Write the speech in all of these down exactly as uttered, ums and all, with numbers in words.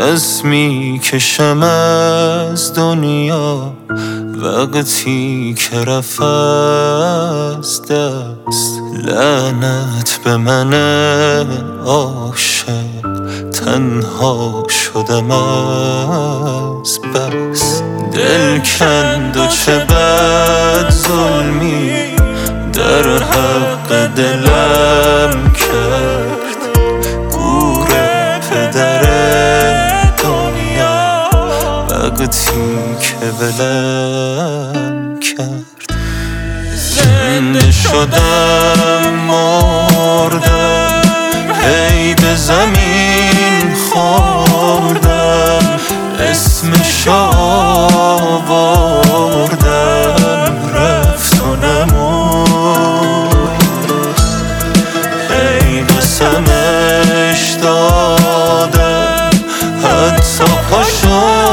نفس میکشم از دنیا وقتی که رفت از دست. لعنت به من عاشق، تنها شدم از بس. دل کند و چه بد ظلمی در حق دلم کرد. گور پدر دنیا وقتی که ولم کرد. زنده شدم مردم، هی به زمین خوردم، اسمش آوردم رفت و نمود. هی قسمش دادم حتی پاش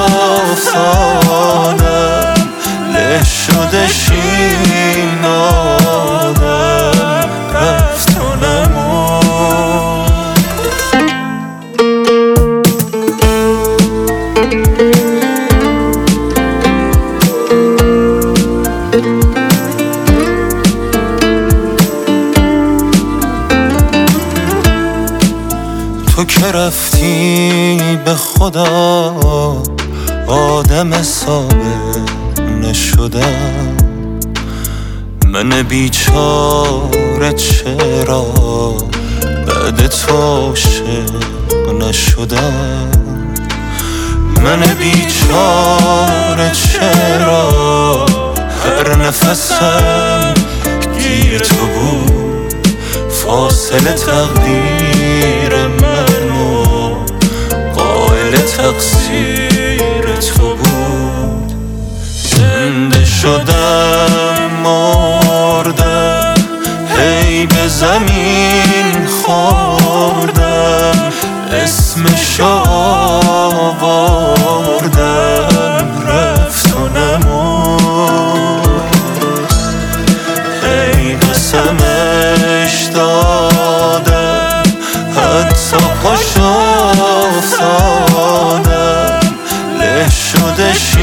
افتادم، له شدش این آدم رفت و نمود. تو که رفتی به خدا آدم حسابه نشدم. من بیچاره چرا بعد تو عاشق نشدم. من بیچاره چرا هر نفسم گیر تو بود. فاصله تقدیر من و قائل تقصیر تو بود. زنده شدم مردم، هی به زمین خوردم، اسمش آوردم رفت و نمود. هی قسمش دادم حتی پاش افتادم، له شدش